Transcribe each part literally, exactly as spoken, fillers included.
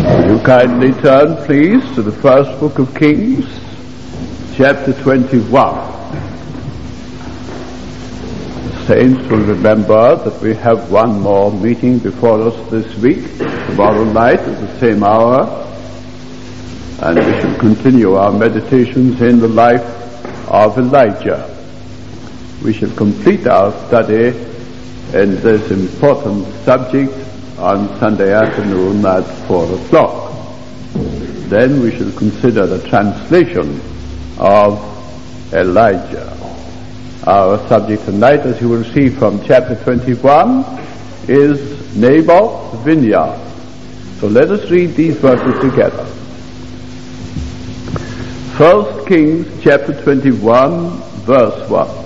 Will you kindly turn, please, to the first book of Kings, chapter twenty-one. The saints will remember that we have one more meeting before us this week, tomorrow night at the same hour, and we shall continue our meditations in the life of Elijah. We shall complete our study in this important subject on Sunday afternoon at four o'clock. Then we shall consider the translation of Elijah. Our subject tonight, as you will see from chapter twenty-one, is Naboth's vineyard. So let us read these verses together. First Kings chapter twenty-one, verse one.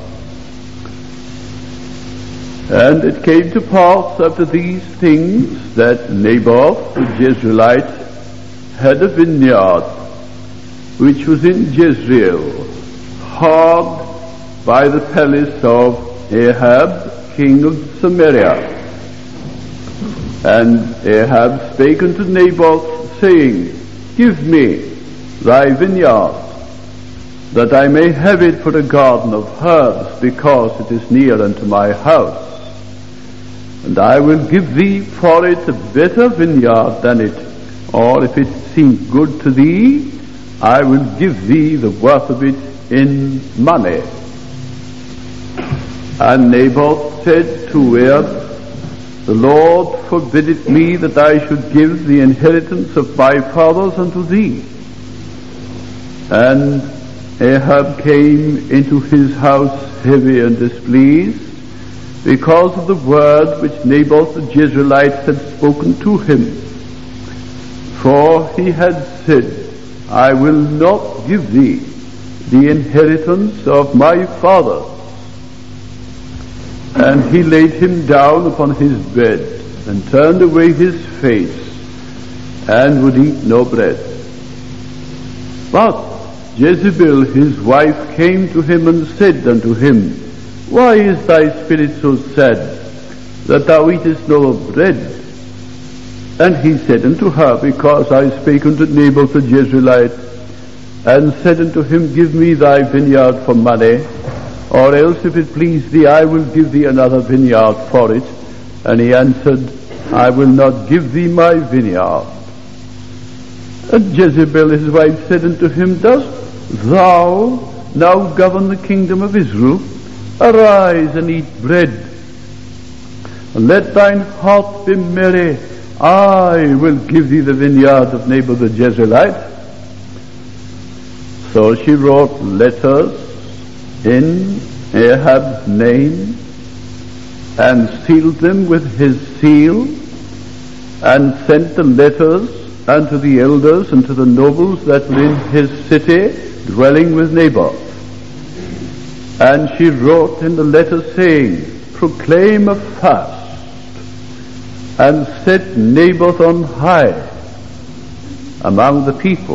And it came to pass after these things that Naboth the Jezreelite had a vineyard which was in Jezreel, hard by the palace of Ahab king of Samaria. And Ahab spake unto Naboth, saying, Give me thy vineyard, that I may have it for a garden of herbs, because it is near unto my house. And I will give thee for it a better vineyard than it, or if it seem good to thee, I will give thee the worth of it in money. And Naboth said to Ahab, The Lord forbiddeth me that I should give the inheritance of my fathers unto thee. And Ahab came into his house heavy and displeased, because of the word which Naboth the Jezreelite had spoken to him. For he had said, I will not give thee the inheritance of my fathers. And he laid him down upon his bed, and turned away his face, and would eat no bread. But Jezebel his wife came to him and said unto him, Why is thy spirit so sad, that thou eatest no bread? And he said unto her, Because I spake unto Naboth the Jezreelite, and said unto him, Give me thy vineyard for money, or else if it please thee, I will give thee another vineyard for it. And he answered, I will not give thee my vineyard. And Jezebel his wife said unto him, Dost thou now govern the kingdom of Israel? Arise and eat bread, and let thine heart be merry. I will give thee the vineyard of Naboth the Jezreelite. So she wrote letters in Ahab's name, and sealed them with his seal, and sent the letters unto the elders and to the nobles that were in his city, dwelling with Naboth. And she wrote in the letter, saying, Proclaim a fast, and set Naboth on high among the people.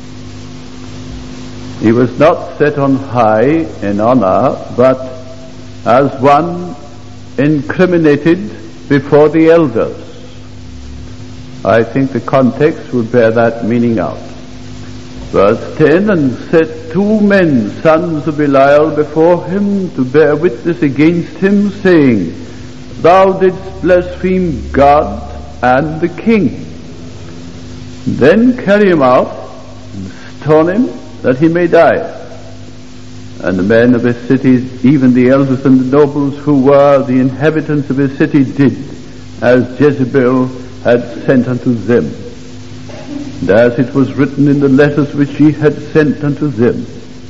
He was not set on high in honor, but as one incriminated before the elders. I think the context would bear that meaning out. Verse ten, And set two men, sons of Belial, before him to bear witness against him, saying, Thou didst blaspheme God and the king. Then carry him out, and stone him, that he may die. And the men of his cities, even the elders and the nobles who were the inhabitants of his city, did as Jezebel had sent unto them, and as it was written in the letters which she had sent unto them.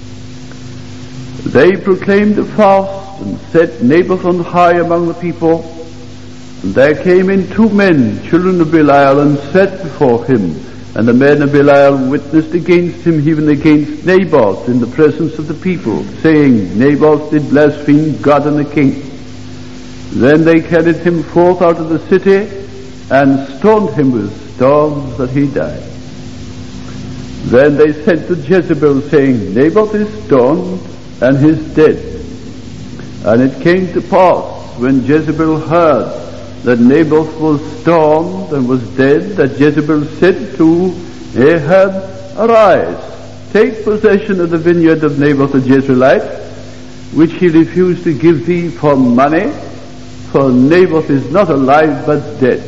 They proclaimed a fast, and set Naboth on high among the people. And there came in two men, children of Belial, and sat before him. And the men of Belial witnessed against him, even against Naboth, in the presence of the people, saying, Naboth did blaspheme God and the king. Then they carried him forth out of the city, and stoned him with stones, that he died. Then they sent to Jezebel, saying, Naboth is stoned, and is dead. And it came to pass, when Jezebel heard that Naboth was stoned and was dead, that Jezebel said to Ahab, "Arise, take possession of the vineyard of Naboth the Jezreelite, which he refused to give thee for money, for Naboth is not alive but dead."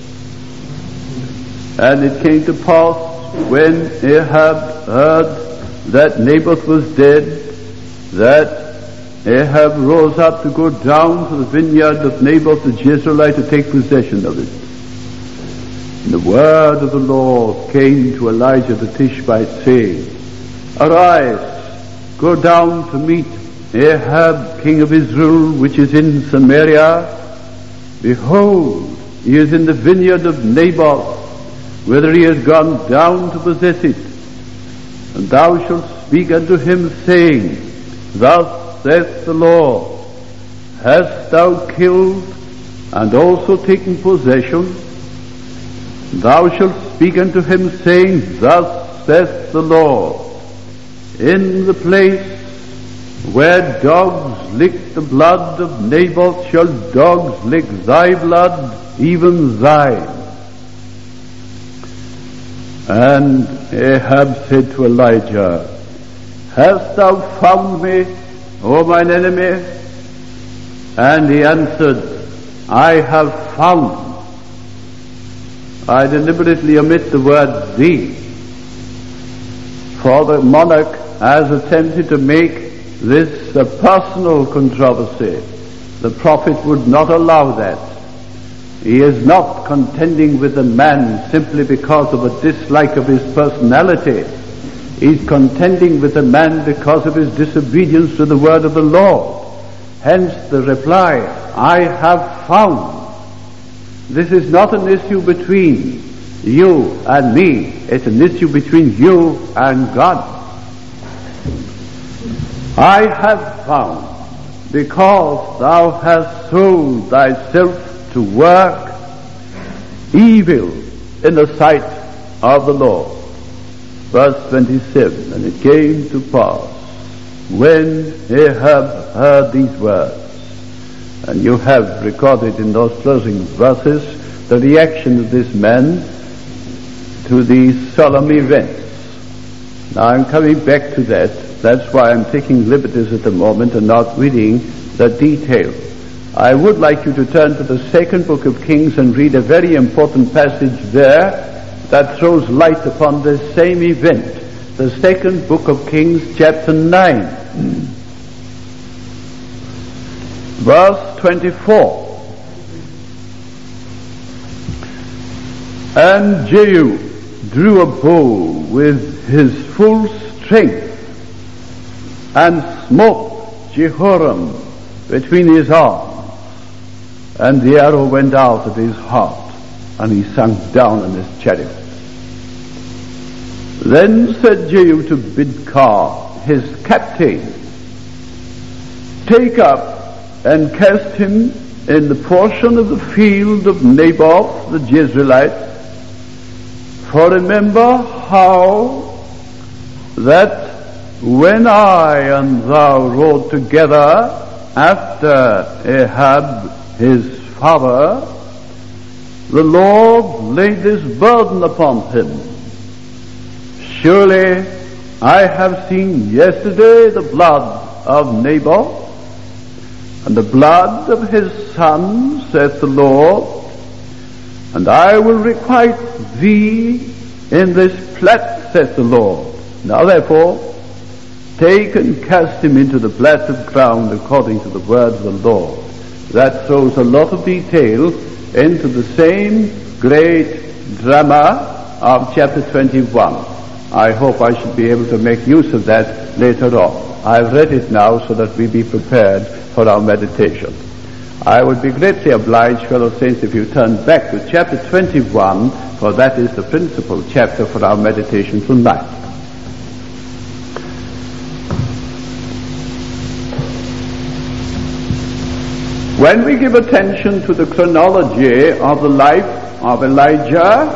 And it came to pass, when Ahab heard that Naboth was dead, that Ahab rose up to go down to the vineyard of Naboth the Jezreelite to take possession of it. And the word of the Lord came to Elijah the Tishbite, saying, "Arise, go down to meet Ahab king of Israel, which is in Samaria. Behold, he is in the vineyard of Naboth, whither he has gone down to possess it. And thou shalt speak unto him, saying, Thus saith the Lord, Hast thou killed and also taken possession? Thou shalt speak unto him, saying, Thus saith the Lord, In the place where dogs lick the blood of Naboth shall dogs lick thy blood, even thine." And Ahab said to Elijah, "Hast thou found me, O mine enemy?" And he answered, "I have found." I deliberately omit the word "thee," for the monarch has attempted to make this a personal controversy. The prophet would not allow that. He is not contending with the man simply because of a dislike of his personality. He is contending with the man because of his disobedience to the word of the Lord. Hence the reply, "I have found." This is not an issue between you and me. It's an issue between you and God. "I have found, because thou hast sold thyself to work evil in the sight of the Lord." Verse twenty-seven, "And it came to pass, when Ahab heard these words," and you have recorded in those closing verses the reaction of this man to these solemn events. Now I'm coming back to that. That's why I'm taking liberties at the moment and not reading the detail. I would like you to turn to the second book of Kings and read a very important passage there that throws light upon this same event. The second book of Kings, chapter nine, verse twenty-four. "And Jehu drew a bow with his full strength and smote Jehoram between his arms, and the arrow went out of his heart, and he sank down in his chariot. Then said Jehu to Bidkar, his captain, Take up and cast him in the portion of the field of Naboth the Jezreelite, for remember how that when I and thou rode together after Ahab his father, the Lord laid this burden upon him. Surely I have seen yesterday the blood of Naboth, and the blood of his son, saith the Lord, and I will requite thee in this plat, saith the Lord. Now therefore, take and cast him into the plat of ground according to the word of the Lord. That throws a lot of detail into the same great drama of chapter twenty-one. I hope I should be able to make use of that later on. I've read it now so that we be prepared for our meditation. I would be greatly obliged, fellow saints, if you turn back to chapter twenty-one, for that is the principal chapter for our meditation tonight. When we give attention to the chronology of the life of Elijah,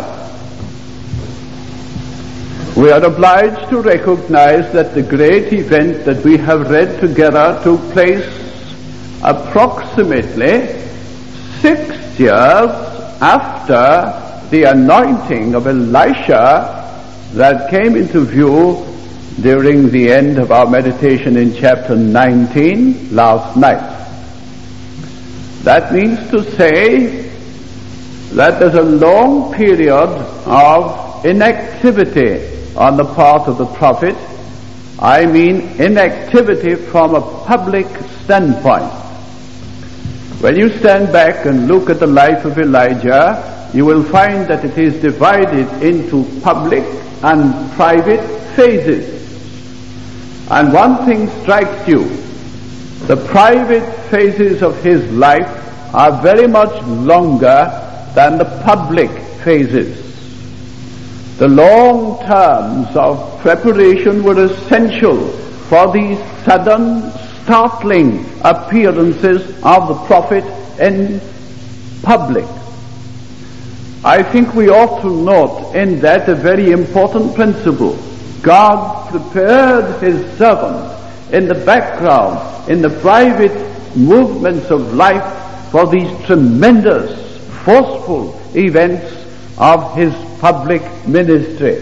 we are obliged to recognize that the great event that we have read together took place approximately six years after the anointing of Elisha that came into view during the end of our meditation in chapter nineteen last night. That means to say that there's a long period of inactivity on the part of the prophet. I mean inactivity from a public standpoint. When you stand back and look at the life of Elijah, you will find that it is divided into public and private phases. And one thing strikes you: the private phases of his life are very much longer than the public phases. The long terms of preparation were essential for these sudden, startling appearances of the prophet in public. I think we ought to note in that a very important principle. God prepared his servant in the background, in the private movements of life, for these tremendous, forceful events of his public ministry.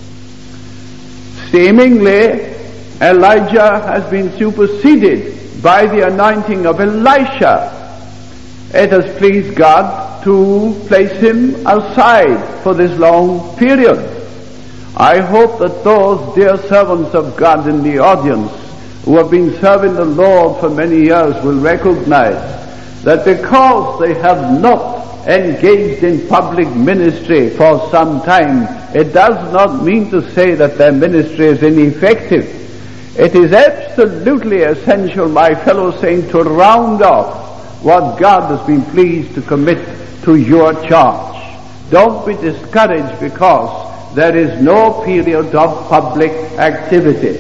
Seemingly, Elijah has been superseded by the anointing of Elisha. It has pleased God to place him aside for this long period. I hope that those dear servants of God in the audience who have been serving the Lord for many years will recognize that because they have not engaged in public ministry for some time, it does not mean to say that their ministry is ineffective. It is absolutely essential, my fellow saint, to round off what God has been pleased to commit to your charge. Don't be discouraged because there is no period of public activity.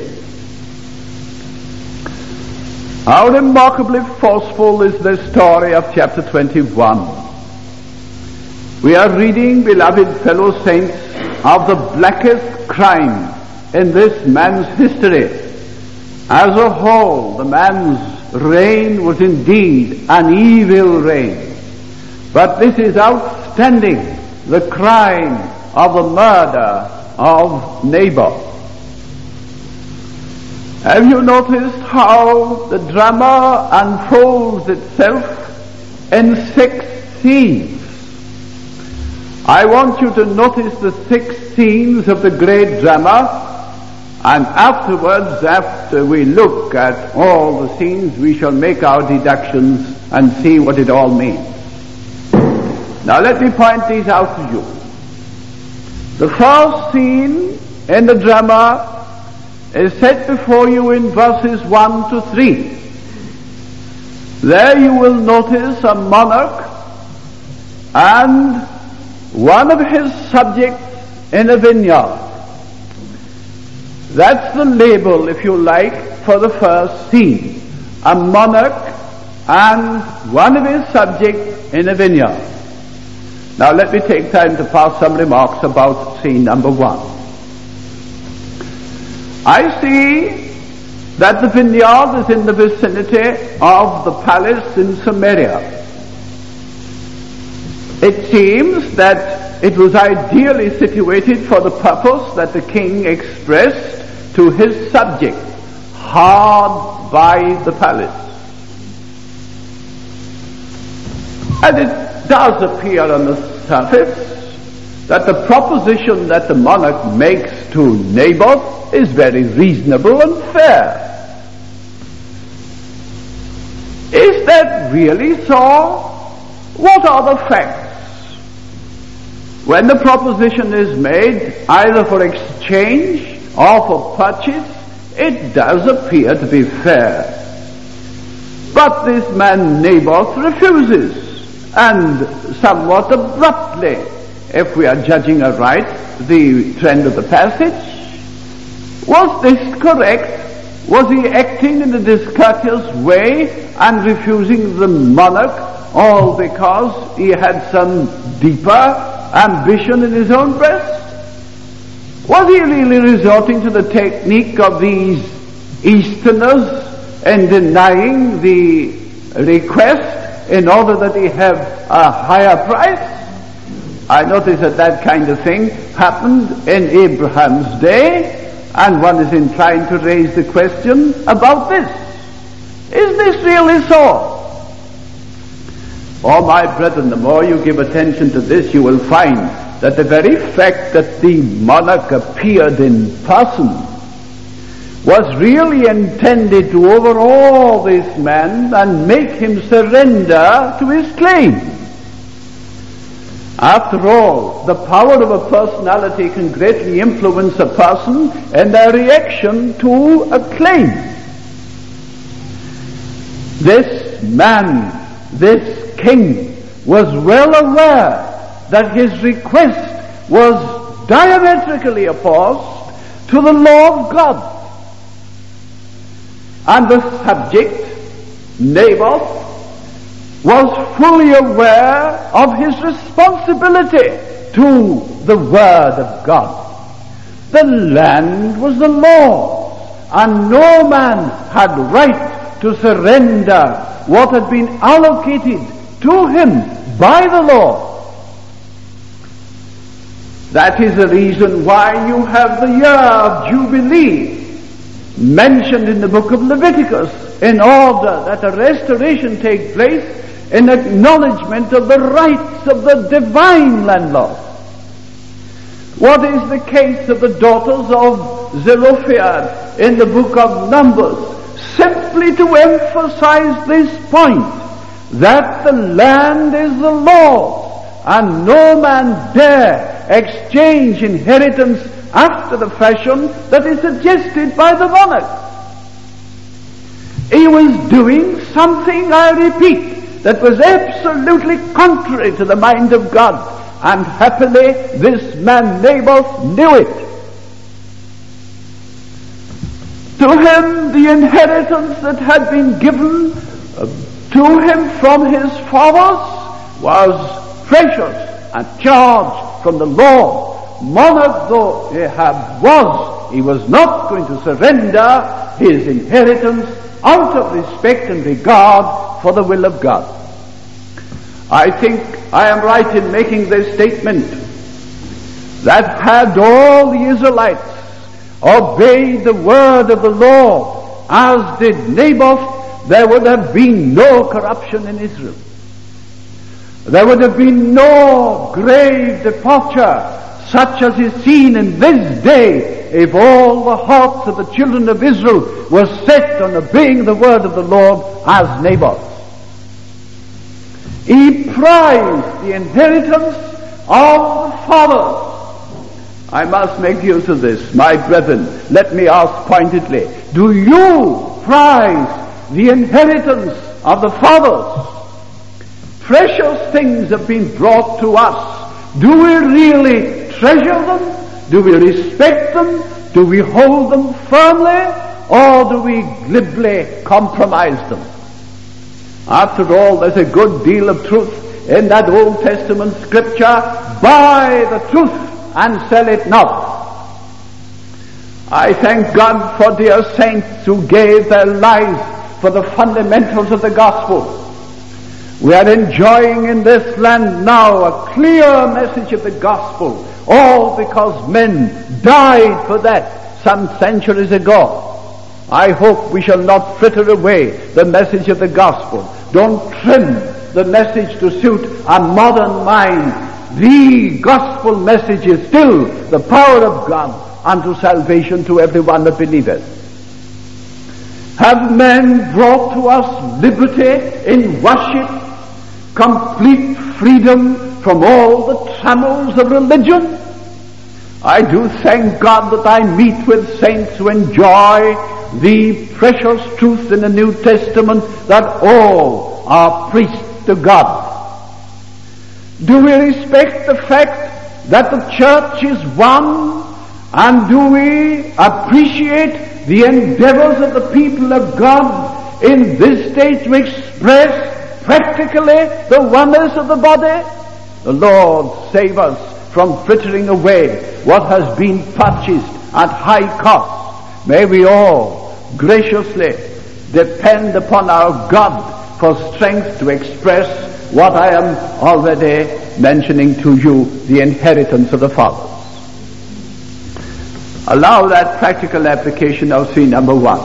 How remarkably forceful is the story of chapter twenty-one. We are reading, beloved fellow saints, of the blackest crime in this man's history. As a whole, the man's reign was indeed an evil reign. But this is outstanding, the crime of the murder of Naboth. Have you noticed how the drama unfolds itself in six scenes? I want you to notice the six scenes of the great drama, and afterwards, after we look at all the scenes, we shall make our deductions and see what it all means. Now let me point these out to you. The first scene in the drama is set before you in verses one to three. There you will notice a monarch and one of his subjects in a vineyard. That's the label, if you like, for the first scene. A monarch and one of his subjects in a vineyard. Now let me take time to pass some remarks about scene number one. I see that the vineyard is in the vicinity of the palace in Samaria. It seems that it was ideally situated for the purpose that the king expressed to his subject, hard by the palace. And it does appear on the surface that the proposition that the monarch makes to Naboth is very reasonable and fair. Is that really so? What are the facts? When the proposition is made, either for exchange or for purchase, it does appear to be fair. But this man Naboth refuses, and somewhat abruptly, if we are judging aright the trend of the passage. Was this correct? Was he acting in a discourteous way and refusing the monarch all because he had some deeper ambition in his own breast? Was he really resorting to the technique of these Easterners in denying the request in order that he have a higher price? I notice that that kind of thing happened in Abraham's day, and one is inclined to raise the question about this. Is this really so? Oh, my brethren, the more you give attention to this, you will find that the very fact that the monarch appeared in person was really intended to overawe this man and make him surrender to his claim. After all, the power of a personality can greatly influence a person in their reaction to a claim. This man, this king, was well aware that his request was diametrically opposed to the law of God. And the subject, Naboth, was fully aware of his responsibility to the Word of God. The land was the Lord's, and no man had right to surrender what had been allocated to him by the Lord. That is the reason why you have the year of Jubilee mentioned in the book of Leviticus, in order that a restoration take place in acknowledgement of the rights of the divine landlord. What is the case of the daughters of Zelophehad in the book of Numbers? Simply to emphasize this point, that the land is the Lord's, and no man dare exchange inheritance after the fashion that is suggested by the monarch. He was doing something, I repeat, that was absolutely contrary to the mind of God, and happily this man Naboth knew it. To him the inheritance that had been given uh, to him from his fathers was precious and charged from the Lord. Monarch though Ahab was, he was not going to surrender his inheritance out of respect and regard for the will of God. I think I am right in making this statement, that had all the Israelites obeyed the word of the Lord, as did Naboth, there would have been no corruption in Israel. There would have been no grave departure such as is seen in this day, if all the hearts of the children of Israel were set on obeying the word of the Lord as Naboth. He prized the inheritance of the fathers. I must make use of this, my brethren. Let me ask pointedly, do you prize the inheritance of the fathers? Precious things have been brought to us. Do we really treasure them? Do we respect them? Do we hold them firmly? Or do we glibly compromise them? After all, there's a good deal of truth in that Old Testament scripture, buy the truth and sell it not. I thank God for dear saints who gave their lives for the fundamentals of the gospel. We are enjoying in this land now a clear message of the gospel, all because men died for that some centuries ago. I hope we shall not fritter away the message of the gospel. Don't trim the message to suit a modern mind. The gospel message is still the power of God unto salvation to everyone that believeth. Have men brought to us liberty in worship, complete freedom from all the trammels of religion? I do thank God that I meet with saints who enjoy the precious truth in the New Testament that all are priests to God. Do we respect the fact that the church is one? And do we appreciate the endeavors of the people of God in this day to express practically the oneness of the body? The Lord save us from frittering away what has been purchased at high cost. May we all graciously depend upon our God for strength to express what I am already mentioning to you, the inheritance of the fathers. Allow that practical application of scene number one.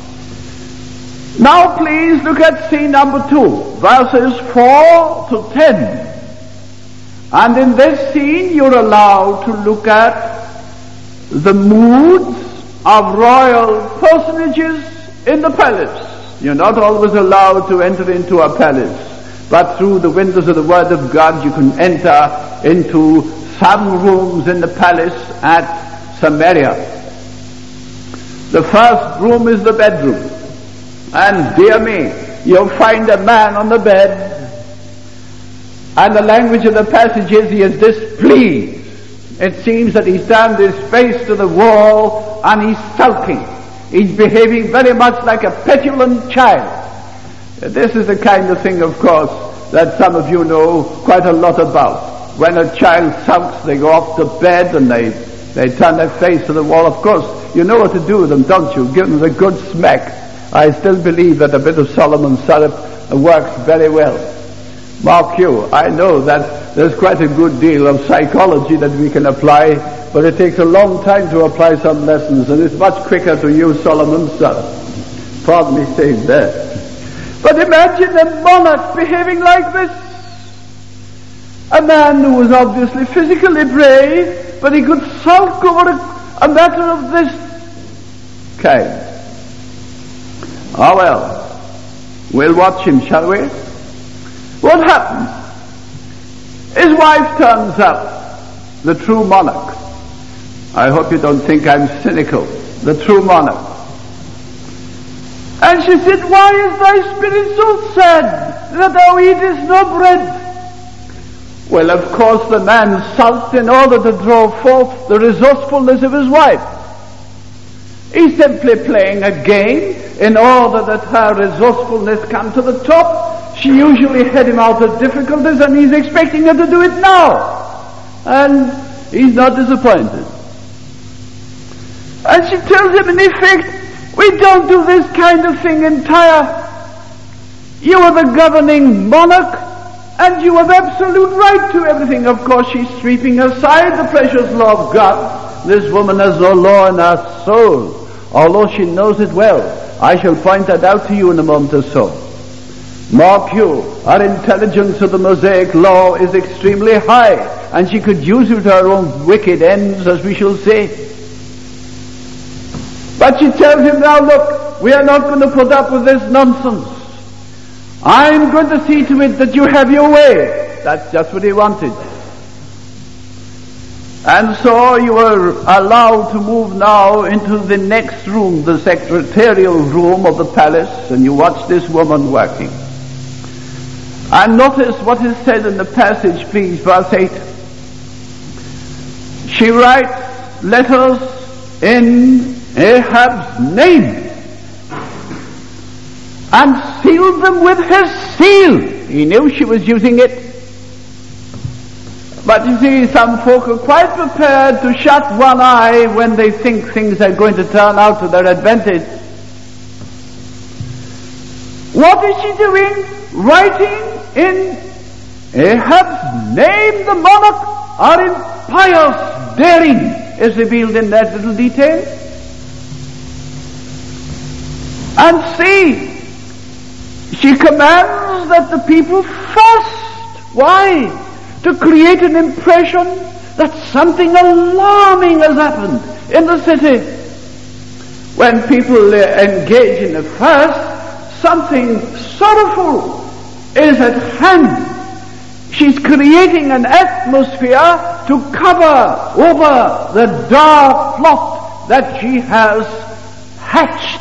Now please look at scene number two, verses four to ten. And in this scene you're allowed to look at the moods of royal personages in the palace. You're not always allowed to enter into a palace, but through the windows of the Word of God you can enter into some rooms in the palace at Samaria. The first room is the bedroom. And dear me, you'll find a man on the bed, and the language of the passage is he is displeased. It seems that he's turned his face to the wall and he's sulking. He's behaving very much like a petulant child. This is the kind of thing, of course, that some of you know quite a lot about. When a child sulks, they go off to bed and they, they turn their face to the wall. Of course, you know what to do with them, don't you? Give them a good smack. I still believe that a bit of Solomon's syrup works very well. Mark you, I know that there's quite a good deal of psychology that we can apply, but it takes a long time to apply some lessons, and it's much quicker to use Solomon's syrup. Pardon me saying that. But imagine a monarch behaving like this. A man who was obviously physically brave, but he could sulk over a, a matter of this kind. Ah well, we'll watch him, shall we? What happened? His wife turns up, the true monarch. I hope you don't think I'm cynical. The true monarch. And she said, why is thy spirit so sad that thou eatest no bread? Well, of course the man sulked in order to draw forth the resourcefulness of his wife. He's simply playing a game in order that her resourcefulness come to the top. She usually had him out of difficulties and he's expecting her to do it now. And he's not disappointed. And she tells him in effect, we don't do this kind of thing in Tyre. You are the governing monarch and you have absolute right to everything. Of course she's sweeping aside the precious law of God. This woman has no law in her soul, although she knows it well. I shall point that out to you in a moment or so. Mark you, our intelligence of the Mosaic law is extremely high, and she could use it to her own wicked ends, as we shall say. But she tells him, now look, we are not going to put up with this nonsense. I'm going to see to it that you have your way. That's just what he wanted. And so you are allowed to move now into the next room, the secretarial room of the palace, and you watch this woman working. And notice what is said in the passage, please, verse eight. She writes letters in Ahab's name and sealed them with his seal. He knew she was using it. But you see, some folk are quite prepared to shut one eye when they think things are going to turn out to their advantage. What is she doing? Writing in Ahab's name, the monarch, or in pious daring is revealed in that little detail. And see, she commands that the people fast. Why? To create an impression that something alarming has happened in the city. When people uh, engage in a fast, something sorrowful is at hand. She's creating an atmosphere to cover over the dark plot that she has hatched.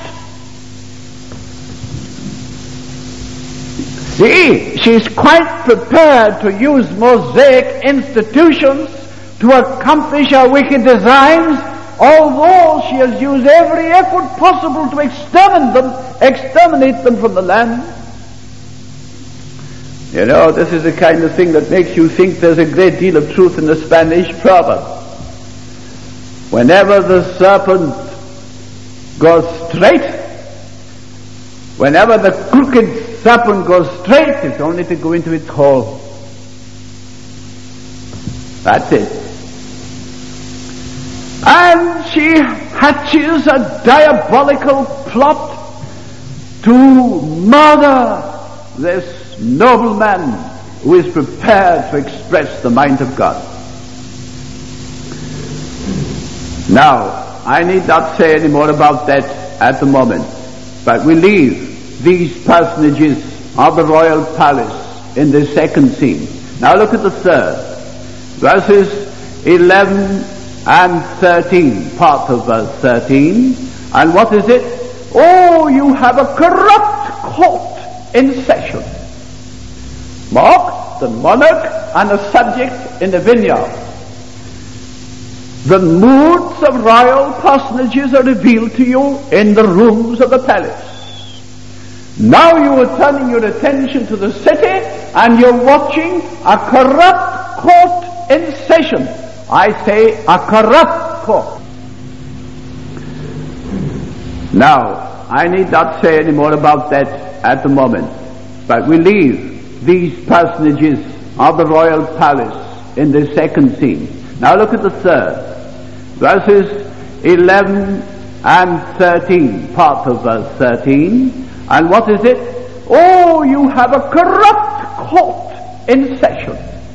See, she's quite prepared to use Mosaic institutions to accomplish her wicked designs, although she has used every effort possible to exterminate them, exterminate them from the land. You know, this is the kind of thing that makes you think there's a great deal of truth in the Spanish proverb. Whenever the serpent goes straight, whenever the crooked lifts up and goes straight, it's only to go into its hole. That's it. And she hatches a diabolical plot to murder this nobleman who is prepared to express the mind of God. Now, I need not say any more about that at the moment, but we leave these personages of the royal palace in the second scene. Now look at the third, verses eleven and thirteen, part of verse thirteen. And what is it? Oh, you have a corrupt court in session. Mark, the monarch and a subject in the vineyard. The moods of royal personages are revealed to you in the rooms of the palace. Now you are turning your attention to the city and you're watching a corrupt court in session. I say a corrupt court. Now, I need not say any more about that at the moment, but we leave these personages of the royal palace in the second scene. Now look at the third, verses eleven and thirteen, part of verse thirteen. And what is it? Oh, you have a corrupt court in session.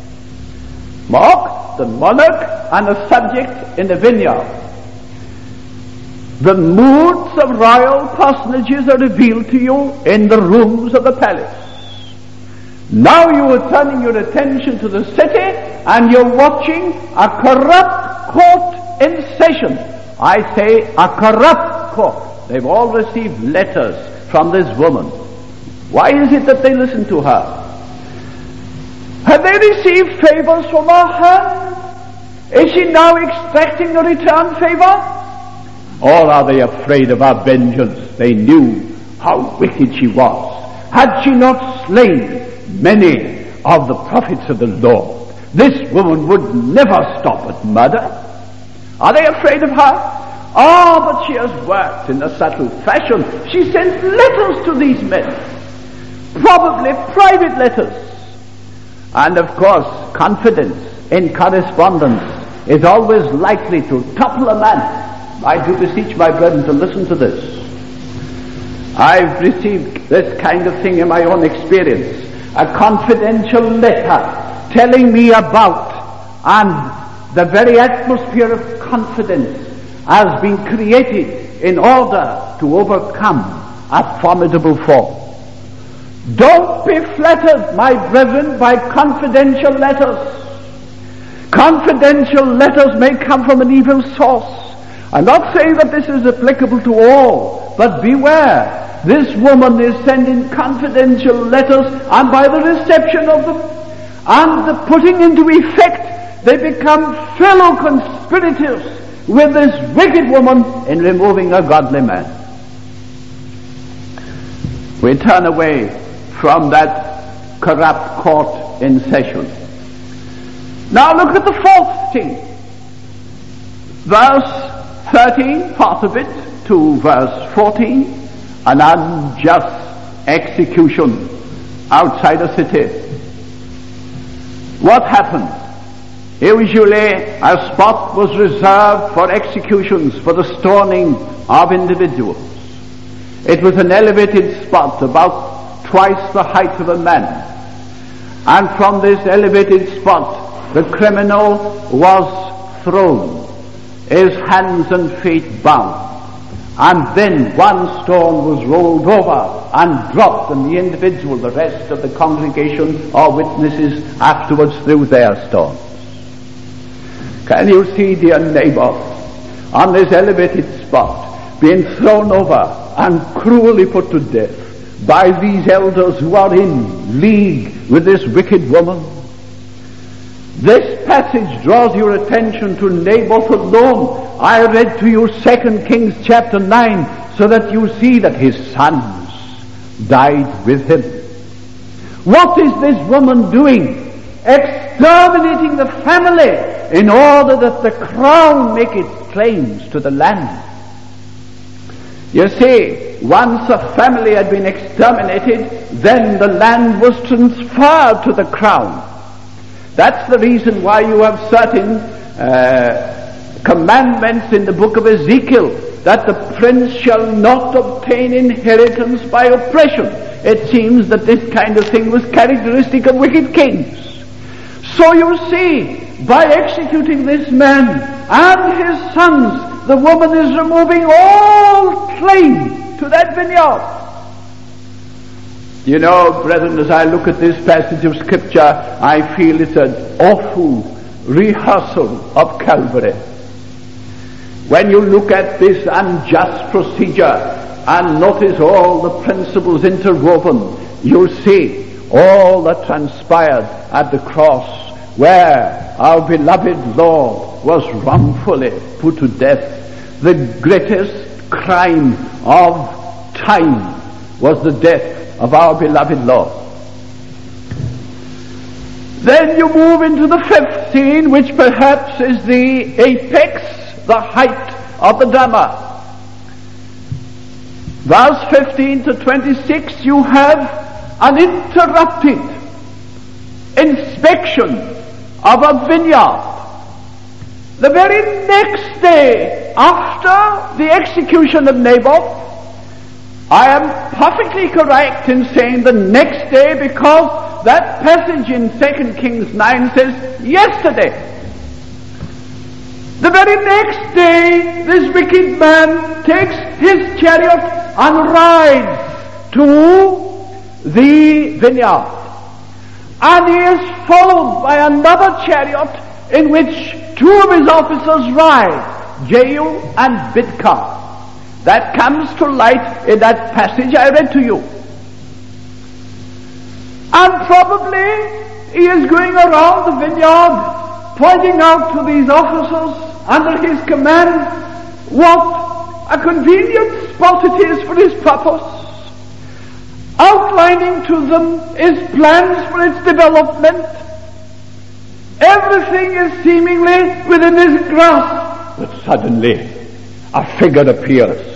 Mark, the monarch and a subject in the vineyard. The moods of royal personages are revealed to you in the rooms of the palace. Now you are turning your attention to the city and you're watching a corrupt court in session. I say a corrupt court. They've all received letters from this woman. Why is it that they listen to her? Have they received favors from her hand? Is she now extracting a return favor? Or are they afraid of her vengeance? They knew how wicked she was. Had she not slain many of the prophets of the Lord, this woman would never stop at murder. Are they afraid of her? Ah, but she has worked in a subtle fashion. She sent letters to these men, probably private letters. And of course, confidence in correspondence is always likely to topple a man. I do beseech my brethren to listen to this. I've received this kind of thing in my own experience. A confidential letter telling me about, and the very atmosphere of confidence has been created in order to overcome a formidable foe. Don't be flattered, my brethren, by confidential letters. Confidential letters may come from an evil source. I'm not saying that this is applicable to all, but beware. This woman is sending confidential letters, and by the reception of them and the putting into effect, they become fellow conspirators with this wicked woman in removing a godly man. We turn away from that corrupt court in session. Now look at the fourth thing. Verse thirteen, part of it, to verse fourteen, an unjust execution outside a city. What happened? Usually a spot was reserved for executions, for the stoning of individuals. It was an elevated spot, about twice the height of a man. And from this elevated spot, the criminal was thrown, his hands and feet bound. And then one stone was rolled over and dropped, and the individual, the rest of the congregation or witnesses afterwards threw their stones. Can you see, dear neighbor, on this elevated spot, being thrown over and cruelly put to death by these elders who are in league with this wicked woman? This passage draws your attention to Naboth alone. I read to you Second Kings chapter nine, so that you see that his sons died with him. What is this woman doing? Exterminating the family in order that the crown make its claims to the land. You see, once a family had been exterminated, then the land was transferred to the crown. That's the reason why you have certain uh, commandments in the book of Ezekiel, that the prince shall not obtain inheritance by oppression. It seems that this kind of thing was characteristic of wicked kings. So you see, by executing this man and his sons, the woman is removing all claim to that vineyard. You know, brethren, as I look at this passage of Scripture, I feel it's an awful rehearsal of Calvary. When you look at this unjust procedure and notice all the principles interwoven, you'll see all that transpired at the cross, where our beloved Lord was wrongfully put to death. The greatest crime of time was the death of our beloved Lord. Then you move into the fifth scene, which perhaps is the apex, the height of the drama. Verse fifteen to twenty-six, you have an interrupted inspection of a vineyard. The very next day after the execution of Naboth, I am perfectly correct in saying the next day, because that passage in Second Kings nine says yesterday. The very next day, this wicked man takes his chariot and rides to the vineyard. And he is followed by another chariot in which two of his officers ride, Jehu and Bidkar. That comes to light in that passage I read to you. And probably he is going around the vineyard, pointing out to these officers under his command what a convenient spot it is for his purpose, outlining to them his plans for its development. Everything is seemingly within his grasp. But suddenly a figure appears.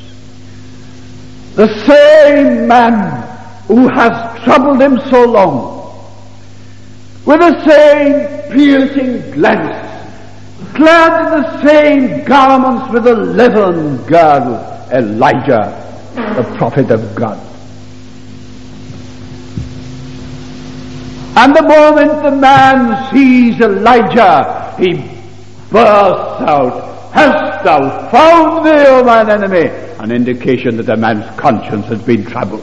The same man who has troubled him so long, with the same piercing glance, clad in the same garments with a leathern girdle, Elijah, the prophet of God. And the moment the man sees Elijah, he bursts out, "Hast thou found thee, O mine enemy?" An indication that a man's conscience has been troubled.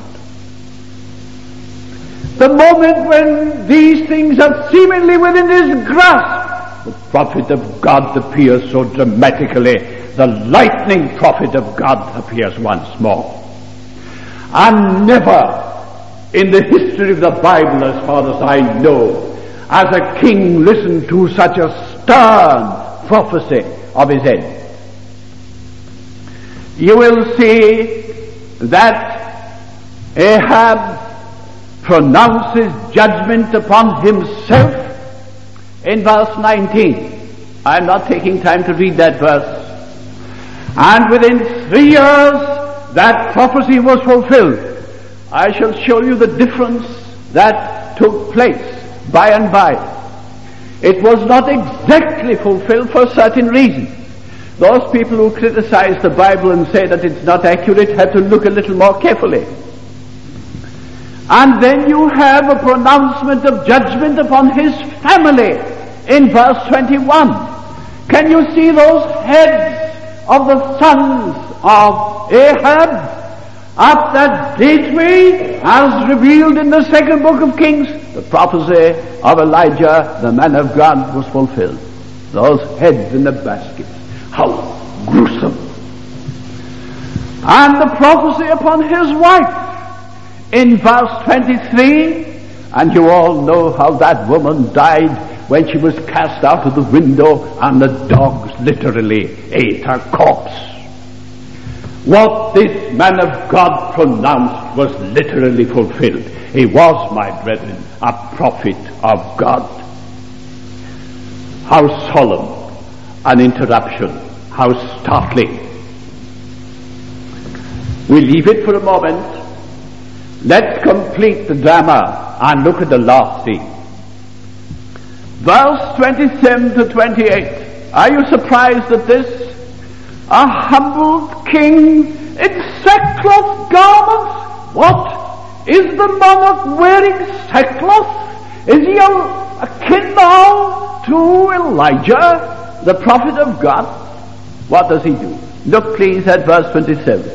The moment when these things are seemingly within his grasp, the prophet of God appears so dramatically. The lightning prophet of God appears once more. And never in the history of the Bible, as far as I know, has a king listened to such a stern prophecy of his end. You will see that Ahab pronounces judgment upon himself in verse nineteen. I'm not taking time to read that verse. And within three years that prophecy was fulfilled. I shall show you the difference that took place by and by. It was not exactly fulfilled for certain reasons. Those people who criticize the Bible and say that it's not accurate have to look a little more carefully. And then you have a pronouncement of judgment upon his family in verse twenty-one. Can you see those heads of the sons of Ahab at that gateway as revealed in the second book of Kings? The prophecy of Elijah, the man of God, was fulfilled. Those heads in the baskets. How gruesome. And the prophecy upon his wife in verse twenty-three, and you all know how that woman died when she was cast out of the window and the dogs literally ate her corpse. What this man of God pronounced was literally fulfilled. He was, my brethren, a prophet of God. How solemn an interruption, how startling. We leave it for a moment. Let's complete the drama and look at the last scene. Verse twenty-seven to twenty-eight. Are you surprised at this? A humbled king in sackcloth garments? What? Is the monarch wearing sackcloth? Is he a, akin now to Elijah, the prophet of God? What does he do? Look please at verse twenty-seven.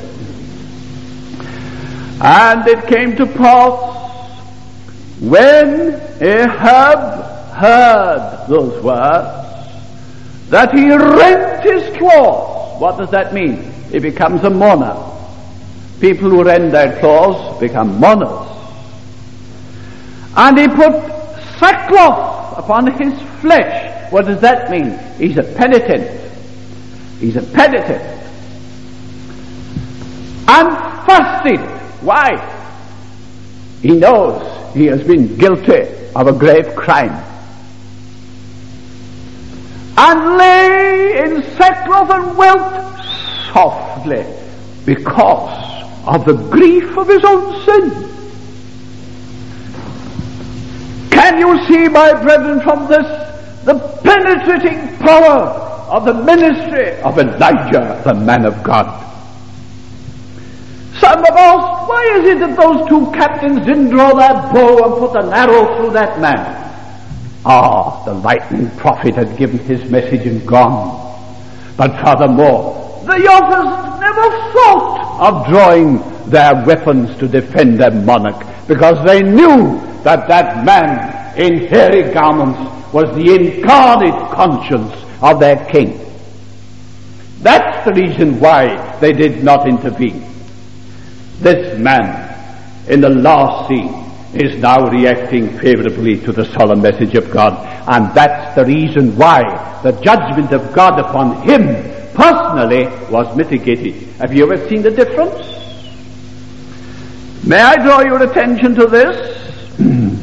And it came to pass, when Ahab heard those words, that he rent his clothes. What does that mean? He becomes a mourner. People who rend their clothes become mourners. And he put sackcloth upon his flesh. What does that mean? He's a penitent. He's a penitent. And fasted. Why? He knows he has been guilty of a grave crime. And lay in sackcloth and wept softly because of the grief of his own sin. Can you see, my brethren, from this the penetrating power of the ministry of Elijah, the man of God? Some have asked, why is it that those two captains didn't draw that bow and put an arrow through that man? Ah, the lightning prophet had given his message and gone. But furthermore, the others never thought of drawing their weapons to defend their monarch, because they knew that that man in hairy garments was the incarnate conscience of their king. That's the reason why they did not intervene. This man in the last scene is now reacting favorably to the solemn message of God, and that's the reason why the judgment of God upon him personally was mitigated. Have you ever seen the difference? May I draw your attention to this?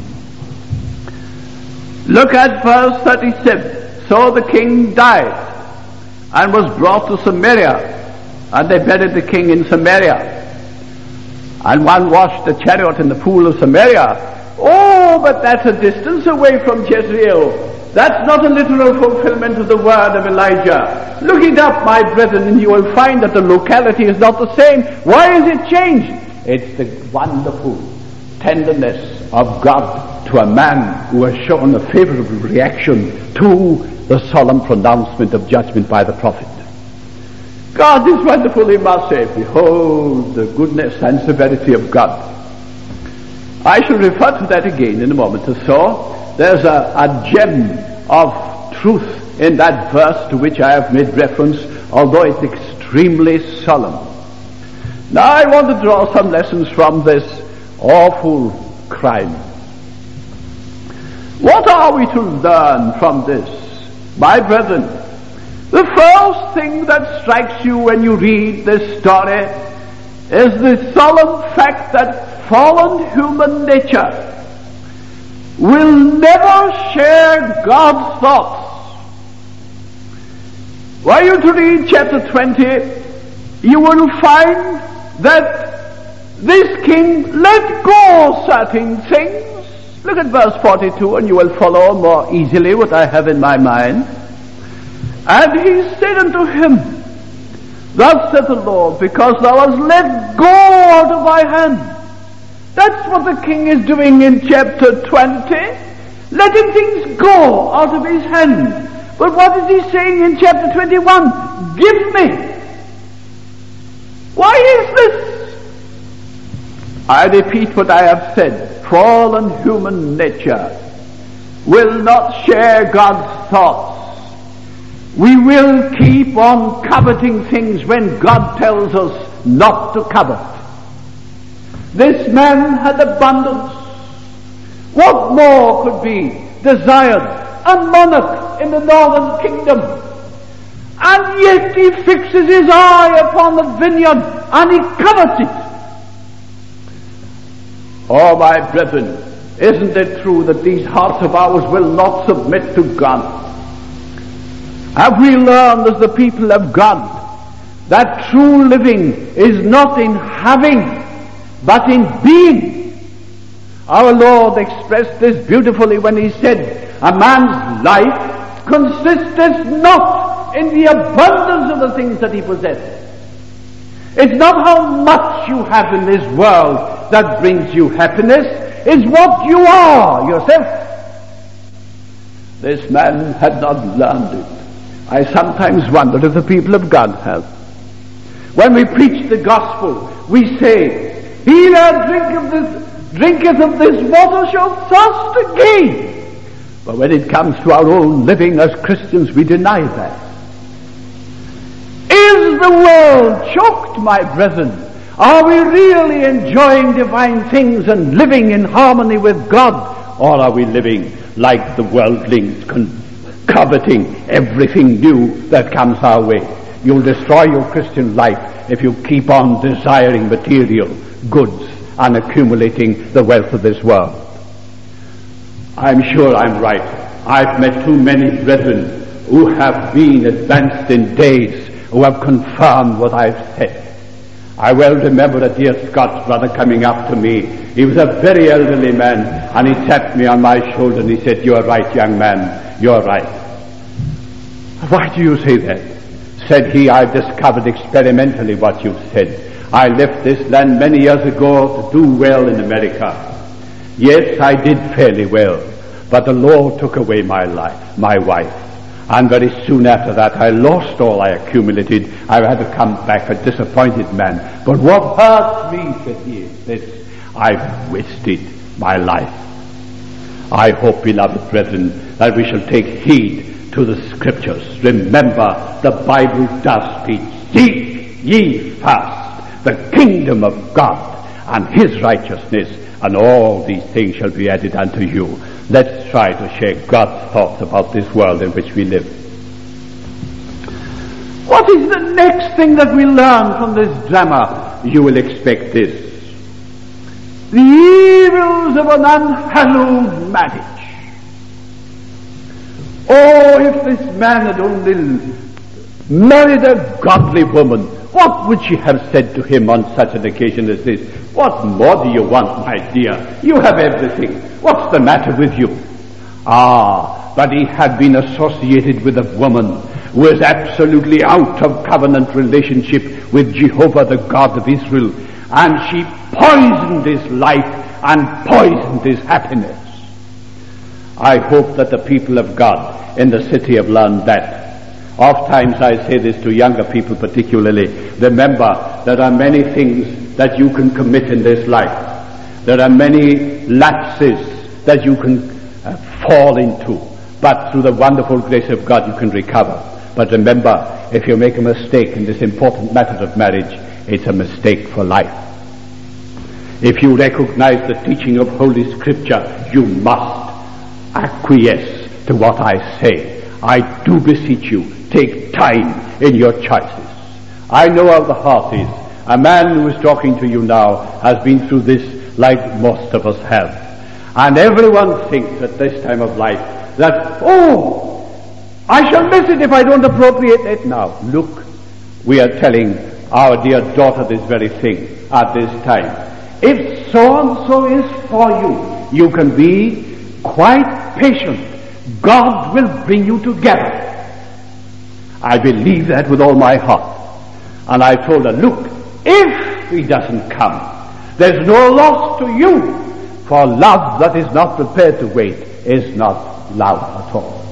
Look at verse thirty-seven. So the king died and was brought to Samaria, and they buried the king in Samaria. And one washed the chariot in the pool of Samaria. Oh, but that's a distance away from Jezreel. That's not a literal fulfillment of the word of Elijah. Look it up, my brethren, and you will find that the locality is not the same. Why is it changed? It's the wonderful tenderness of God to a man who has shown a favorable reaction to the solemn pronouncement of judgment by the prophet. God is wonderful, he must say. Behold the goodness and severity of God. I shall refer to that again in a moment or so. There's a, a gem of truth in that verse to which I have made reference, although it's extremely solemn. Now I want to draw some lessons from this awful crime. What are we to learn from this, my brethren? The first thing that strikes you when you read this story is the solemn fact that fallen human nature will never share God's thoughts. Were you to read chapter twenty, you will find that this king let go certain things. Look at verse forty-two and you will follow more easily what I have in my mind. And he said unto him, thus saith the Lord, because thou hast let go out of thy hand. That's what the king is doing in chapter twenty, letting things go out of his hand. But what is he saying in chapter twenty-one? Give me. Why is this? I repeat what I have said. Fallen human nature will not share God's thoughts. We will keep on coveting things when God tells us not to covet. This man had abundance. What more could be desired? A monarch in the northern kingdom. And yet he fixes his eye upon the vineyard and he covets it. Oh, my brethren, isn't it true that these hearts of ours will not submit to God? Have we learned as the people of God that true living is not in having, but in being. Our Lord expressed this beautifully when he said, a man's life consisteth not in the abundance of the things that he possesses. It's not how much you have in this world that brings you happiness, it's what you are yourself. This man had not learned it. I sometimes wonder if the people of God have. When we preach the gospel, we say, he that drink of this, drinketh of this water shall thirst again. But when it comes to our own living as Christians, we deny that. Is the world choked, my brethren? Are we really enjoying divine things and living in harmony with God? Or are we living like the worldlings, con- coveting everything new that comes our way? You'll destroy your Christian life if you keep on desiring material goods and accumulating the wealth of this world. I'm sure I'm right. I've met too many brethren who have been advanced in days, who have confirmed what I've said. I well remember a dear Scots brother coming up to me. He was a very elderly man, and he tapped me on my shoulder and he said, "You are right, young man, you are right." "Why do you say that?" Said he, "I've discovered experimentally what you've said. I left this land many years ago to do well in America. Yes, I did fairly well, but the Lord took away my life, my wife. And very soon after that, I lost all I accumulated. I had to come back a disappointed man. But what hurts me," said he, "is this: I've wasted my life." I hope, beloved brethren, that we shall take heed to the Scriptures. Remember, the Bible does speak. Seek ye first the kingdom of God and his righteousness, and all these things shall be added unto you. Let's try to share God's thoughts about this world in which we live. What is the next thing that we learn from this drama? You will expect this: the evils of an unhallowed marriage. Oh, if this man had only married a godly woman, what would she have said to him on such an occasion as this? "What more do you want, my dear? You have everything. What's the matter with you?" Ah, but he had been associated with a woman who was absolutely out of covenant relationship with Jehovah, the God of Israel, and she poisoned his life and poisoned his happiness. I hope that the people of God in the city have learned that. Oft times I say this to younger people particularly: remember, there are many things that you can commit in this life. There are many lapses that you can uh, fall into, but through the wonderful grace of God you can recover. But remember, if you make a mistake in this important matter of marriage, it's a mistake for life. If you recognize the teaching of Holy Scripture, you must acquiesce to what I say. I do beseech you, take time in your choices. I know how the heart is. A man who is talking to you now has been through this like most of us have. And everyone thinks at this time of life that, "Oh, I shall miss it if I don't appropriate it now." Look, we are telling our dear daughter this very thing at this time. If so-and-so is for you, you can be quite patient. God will bring you together. I believe that with all my heart. And I told her, "Look, if he doesn't come, there's no loss to you, for love that is not prepared to wait is not love at all."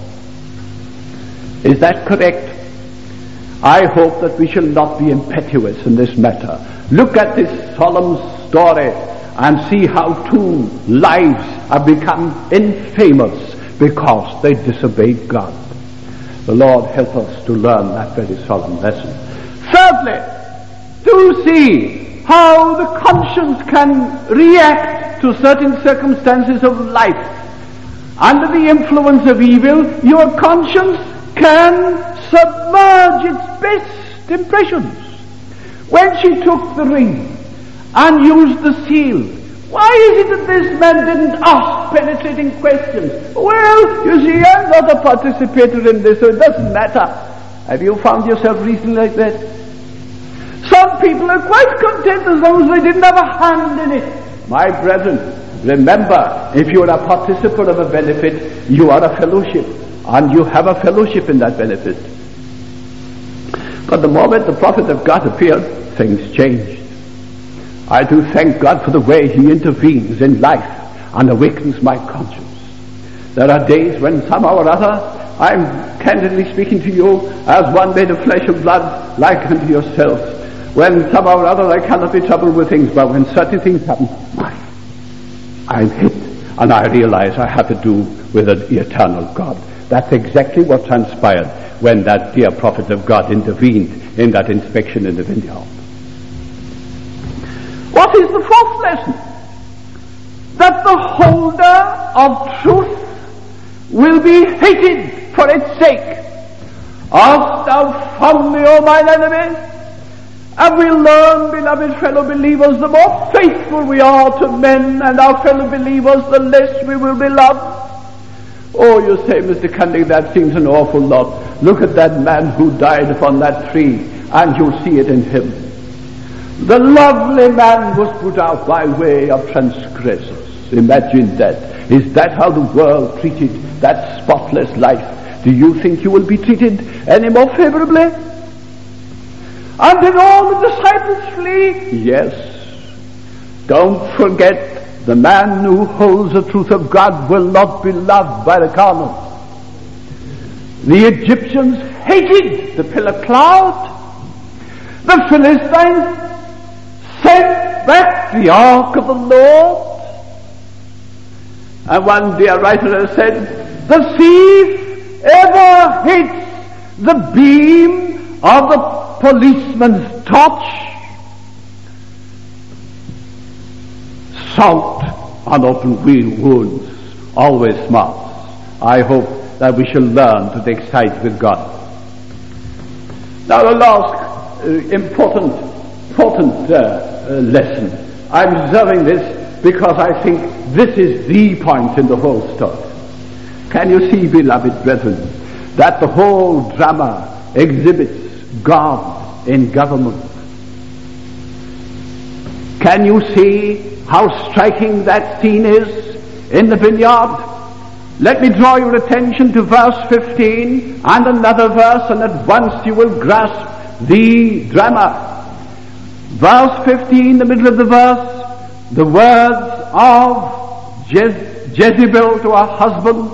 Is that correct? I hope that we shall not be impetuous in this matter. Look at this solemn story and see how two lives have become infamous because they disobeyed God. The Lord help us to learn that very solemn lesson. Thirdly, to see how the conscience can react to certain circumstances of life. Under the influence of evil, your conscience can submerge its best impressions. When she took the ring and used the seal, why is it that this man didn't ask penetrating questions? "Well, you see, I'm not a participator in this, so it doesn't matter." Have you found yourself reasoning like that? some people are quite content as long as they didn't have a hand in it. My brethren, remember, if you are a participator of a benefit, you are a fellowship, and you have a fellowship in that benefit. But the moment the prophet of God appeared, things changed. I do thank God for the way he intervenes in life and awakens my conscience. There are days when somehow or other I'm candidly speaking to you as one made of flesh and blood, like unto yourselves. When somehow or other I cannot be troubled with things, but when certain things happen, my, I'm hit, and I realize I have to do with an eternal God. That's exactly what transpired when that dear prophet of God intervened in that inspection in the vineyard. What is the fourth lesson? That the holder of truth will be hated for its sake. Art thou from me, O mine enemy? And we learn, beloved fellow believers, the more faithful we are to men and our fellow believers, the less we will be loved. Oh, you say, Mister Cundy, that seems an awful lot. Look at that man who died upon that tree, and you'll see it in him. The lovely man was put out by way of transgressors. Imagine that. Is that how the world treated that spotless life? Do you think you will be treated any more favorably? And did all the disciples flee? Yes. Don't forget, the man who holds the truth of God will not be loved by the carnal. The Egyptians hated the pillar cloud. The Philistines sent back the ark of the Lord. And one dear writer has said, the thief ever hits the beam of the policeman's torch. Salt on open wounds always smarts. I hope that we shall learn to take sides with God. Now the last uh, important, important uh, uh, lesson. I'm observing this because I think this is the point in the whole story. Can you see, beloved brethren, that the whole drama exhibits God in government? Can you see how striking that scene is in the vineyard? Let me draw your attention to verse fifteen and another verse, and at once you will grasp the drama. Verse fifteen, the middle of the verse, the words of Je- Jezebel to her husband,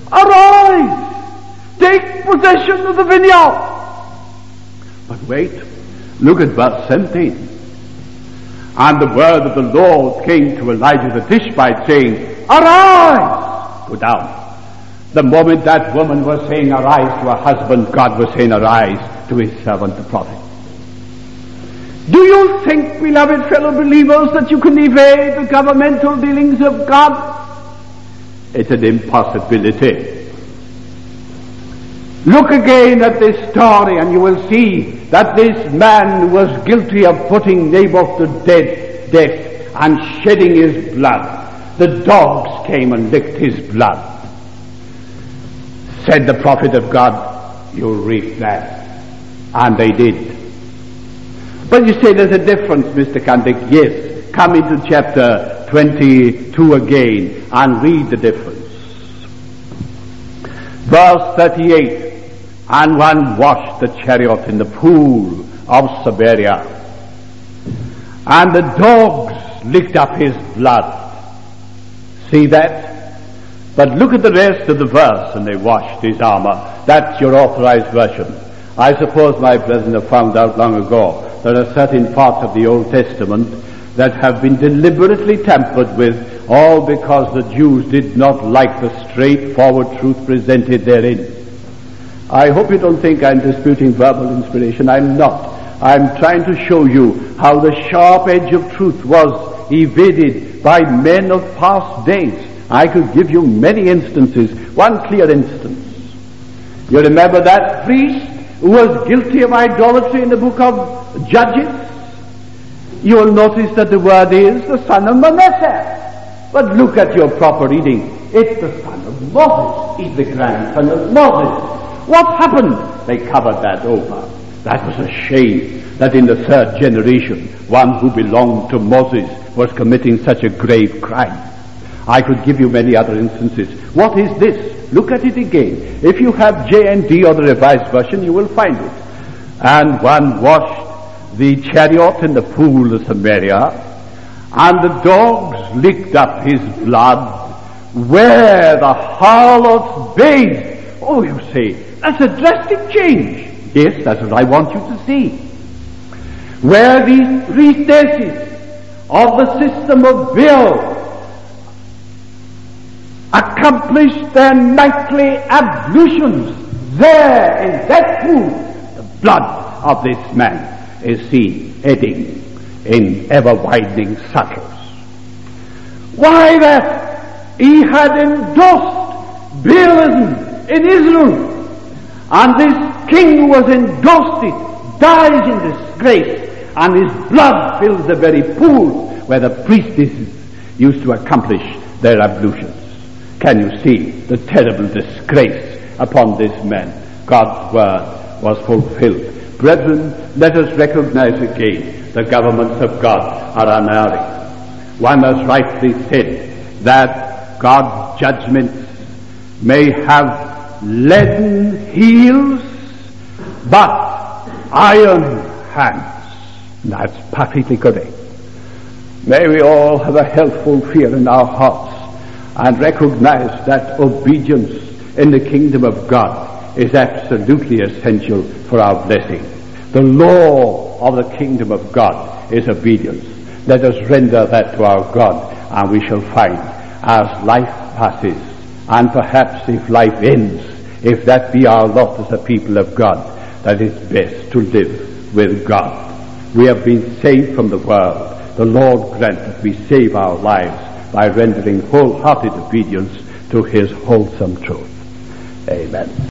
arise, take possession of the vineyard. But wait, look at verse seventeen. And the word of the Lord came to Elijah the Tishbite, saying, arise, go down. The moment that woman was saying arise to her husband, God was saying arise to his servant the prophet. Do you think, beloved fellow believers, that you can evade the governmental dealings of God? It's an impossibility. Look again at this story and you will see that this man was guilty of putting Naboth to death, death and shedding his blood. The dogs came and licked his blood. Said the prophet of God, you'll reap that. And they did. But you say there's a difference, Mister Kandik. Yes, come into chapter twenty-two again and read the difference. Verse thirty-eight. And one washed the chariot in the pool of Samaria, and the dogs licked up his blood. See that? But look at the rest of the verse, and they washed his armor. That's your authorized version. I suppose my brethren have found out long ago there are certain parts of the Old Testament that have been deliberately tampered with, all because the Jews did not like the straightforward truth presented therein. I hope you don't think I'm disputing verbal inspiration. I'm not. I'm trying to show you how the sharp edge of truth was evaded by men of past days. I could give you many instances. One clear instance. You remember that priest who was guilty of idolatry in the book of Judges? You will notice that the word is the son of Manasseh. But look at your proper reading. It's the son of Moses. He's the grandson of Moses. What happened? They covered that over. That was a shame that in the third generation, one who belonged to Moses was committing such a grave crime. I could give you many other instances. What is this? Look at it again. If you have J N D or the Revised Version, you will find it. And one washed the chariot in the pool of Samaria, and the dogs licked up his blood where the harlots bathed. Oh, you say, that's a drastic change. Yes, that's what I want you to see. Where these priestesses of the system of Baal accomplished their nightly ablutions, there in that pool, the blood of this man is seen eddying in ever-widening circles. Why, that he had endorsed Baalism in Israel, and this king who has endorsed it dies in disgrace, and his blood fills the very pool where the priestesses used to accomplish their ablutions. Can you see the terrible disgrace upon this man? God's word was fulfilled. Brethren, let us recognize again the governments of God are unerring. One has rightly said that God's judgments may have leaden heels, but iron hands. That's perfectly correct. May we all have a healthful fear in our hearts and recognize that obedience in the kingdom of God is absolutely essential for our blessing. The law of the kingdom of God is obedience. Let us render that to our God, and we shall find, as life passes, and perhaps if life ends, if that be our lot as a people of God, that it's best to live with God. We have been saved from the world. The Lord grant that we save our lives by rendering wholehearted obedience to his wholesome truth. Amen.